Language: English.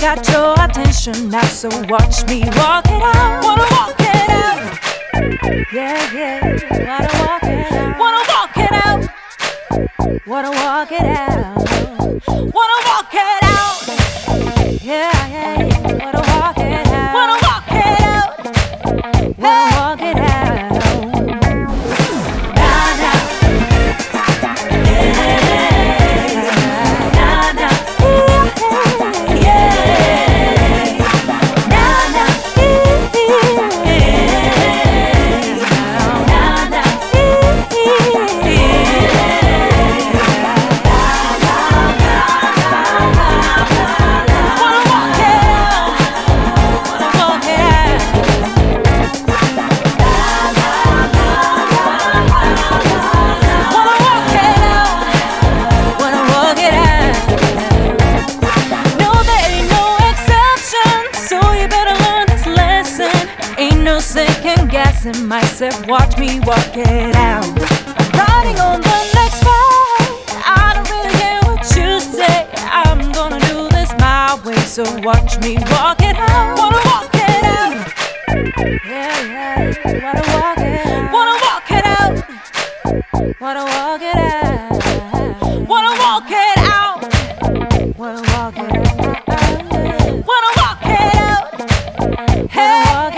got your attention now, so watch me walk it out. Wanna walk it out. Yeah, yeah. Wanna walk it out. Wanna walk it out. Wanna walk it out. Wanna walk it out. Yeah, yeah. Wanna walk it out. Wanna walk it out. Wanna walk it out. Nah, nah. Second guessing myself, watch me walk it out. I'm riding on the next ride. I don't really care what you say. I'm gonna do this my way, so watch me walk it out. Wanna walk it out. Yeah, yeah. Wanna walk it out. Wanna walk it out. Wanna walk it out. Wanna walk it out. Wanna walk it out. Wanna walk it out. Hey.